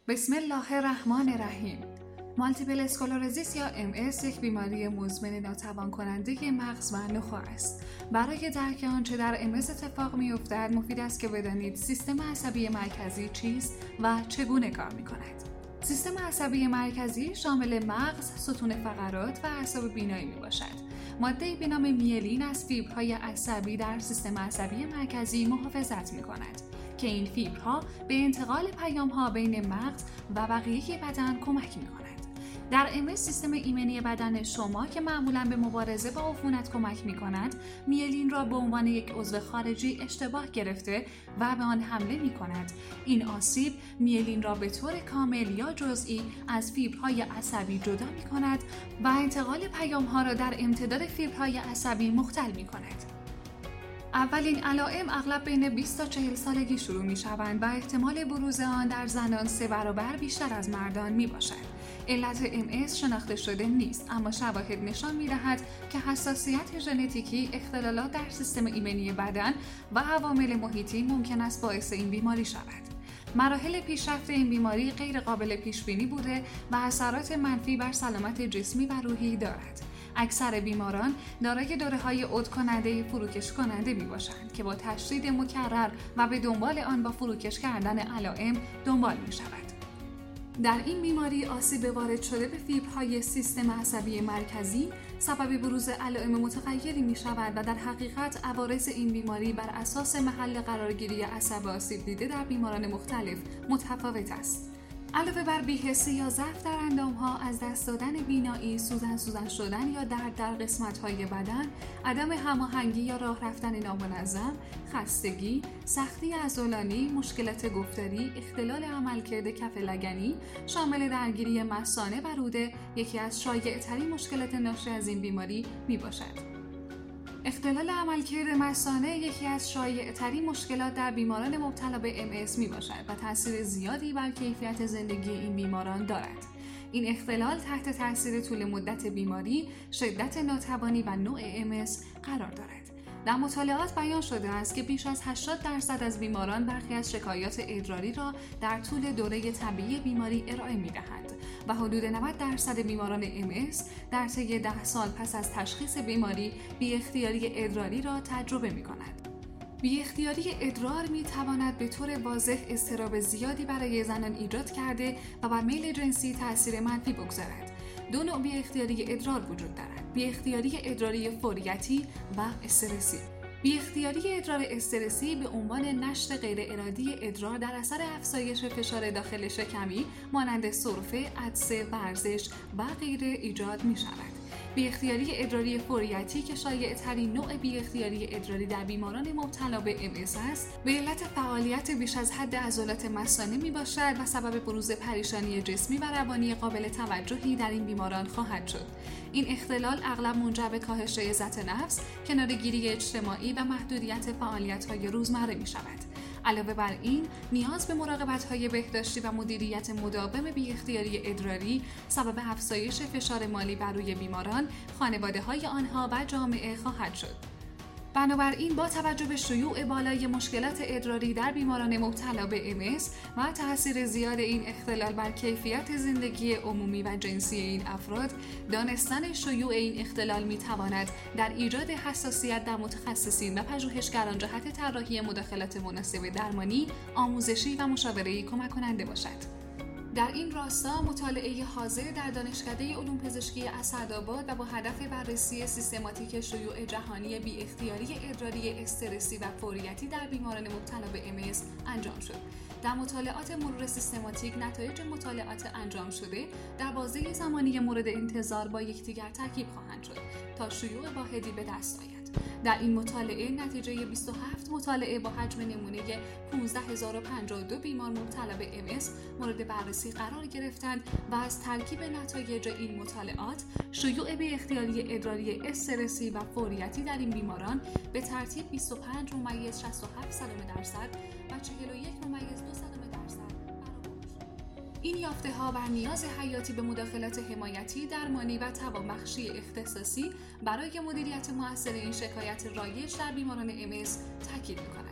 بسم الله الرحمن الرحیم. مالتیپل اسکلروزیس یا MS یک بیماری مزمن ناتوان کننده مغز و نخاع است. برای درک آنچه در MS اتفاق می‌افتد مفید است که بدانید سیستم عصبی مرکزی چیست و چگونه کار می‌کند. سیستم عصبی مرکزی شامل مغز، ستون فقرات و اعصاب بینایی میباشد. ماده به نام میلین از فیبرهای عصبی در سیستم عصبی مرکزی محافظت میکند که این فیبرها به انتقال پیام‌ها بین مغز و بقیه بدن کمک میکند. در MS سیستم ایمنی بدن شما که معمولاً به مبارزه با عفونت کمک می‌کند، میلین را به عنوان یک عضو خارجی اشتباه گرفته و به آن حمله می‌کند. این آسیب میلین را به طور کامل یا جزئی از فیبرهای عصبی جدا می‌کند و انتقال پیام‌ها را در امتداد فیبرهای عصبی مختل می‌کند. اولین علائم اغلب بین 20 تا 40 سالگی شروع می‌شوند و احتمال بروز آن در زنان 3 برابر بیشتر از مردان میباشد. علت MS شناخته شده نیست، اما شواهد نشان می‌دهد که حساسیت ژنتیکی، اختلالات در سیستم ایمنی بدن و عوامل محیطی ممکن است باعث این بیماری شود. مراحل پیشرفت این بیماری غیر قابل پیش‌بینی بوده و اثرات منفی بر سلامت جسمی و روحی دارد. اکثر بیماران دارای دوره‌های عود فروکش کننده میباشند که با تشدید مکرر و به دنبال آن با فروکش کردن علائم دنبال می‌شود. در این بیماری آسیب وارد شده به فیبرهای سیستم عصبی مرکزی سبب بروز علائم متغیری می شود و در حقیقت عوارض این بیماری بر اساس محل قرارگیری عصب آسیب دیده در بیماران مختلف متفاوت است. علاوه بر بی‌حسی یا ضعف در اندام‌ها، از دست دادن بینایی، سوزن شدن یا درد در قسمت‌های بدن، عدم هماهنگی یا راه رفتن نامنظم، خستگی، سختی عضلانی، مشکلات گفتاری، اختلال عملکرد کف لگنی شامل درگیری مثانه و روده یکی از شایع‌ترین مشکلات ناشی از این بیماری میباشد. اختلال عملکرد مثانه یکی از شایع‌ترین مشکلات در بیماران مبتلا به MS میباشد و تاثیر زیادی بر کیفیت زندگی این بیماران دارد. این اختلال تحت تاثیر طول مدت بیماری، شدت ناتوانی و نوع MS قرار دارد. در مطالعات بیان شده است که بیش از 80% از بیماران برخی از شکایات ادراری را در طول دوره طبیعی بیماری ارائه می‌دهند و حدود 90% بیماران MS در طی 10 سال پس از تشخیص بیماری بی‌اختیاری ادراری را تجربه می‌کنند. بی‌اختیاری ادرار می‌تواند به طور واضح اضطراب زیادی برای زنان ایجاد کرده و بر میل جنسی تأثیر منفی بگذارد. دو نوع بی‌اختیاری ادرار وجود دارد: بی‌اختیاری ادراری فوریتی و استرسی. بی‌اختیاری ادرار استرسی به عنوان نشت غیر ارادی ادرار در اثر افزایش فشار داخل شکمی مانند سرفه، عطسه، ورزش و غیره ایجاد می‌شود. بی‌اختیاری ادراری فوریتی که شایع‌ترین نوع بی‌اختیاری ادراری در بیماران مبتلا به MS است، به علت فعالیت بیش از حد عضلات مثانه میباشد و سبب بروز پریشانی جسمی و روانی قابل توجهی در این بیماران خواهد شد. این اختلال اغلب منجر به کاهش عزت نفس، کناره‌گیری اجتماعی و محدودیت فعالیت‌های روزمره می‌شود. علاوه بر این، نیاز به مراقبت‌های بهداشتی و مدیریت مداوم بی‌اختیاری ادراری سبب افزایش فشار مالی بر روی بیماران، خانواده‌های آنها و جامعه خواهد شد. بنابراین با توجه به شیوع بالای مشکلات ادراری در بیماران مبتلا به MS و تأثیر زیاد این اختلال بر کیفیت زندگی عمومی و جنسی این افراد، دانستن شیوع این اختلال می‌تواند در ایجاد حساسیت در متخصصین و پژوهشگران جهت طراحی مداخلات مناسب درمانی، آموزشی و مشاوره‌ای کمک کننده باشد. در این راستا مطالعه حاضر در دانشکده علوم پزشکی اسعدآباد و با هدف بررسی سیستماتیک شیوع جهانی بی‌اختیاری ادراری استرسی و فوریتی در بیماران مبتلا به MS انجام شد. در مطالعات مرور سیستماتیک نتایج مطالعات انجام شده در بازه زمانی مورد انتظار با یکدیگر ترکیب خواهند شد تا شیوع واحدی به دست آید. در این مطالعه نتیجه 27 مطالعه با حجم نمونه 15052 بیمار مبتلا به MS مورد بررسی قرار گرفتند و از ترکیب نتایج این مطالعات شیوع بی‌اختیاری ادراری استرسی و فوریتی در این بیماران به ترتیب 25.67% و 41.2% این یافته‌ها بر نیاز حیاتی به مداخلات حمایتی، درمانی و توانبخشی اختصاصی برای مدیریت مؤثر این شکایت رایج در بیماران MS تاکید می‌کند.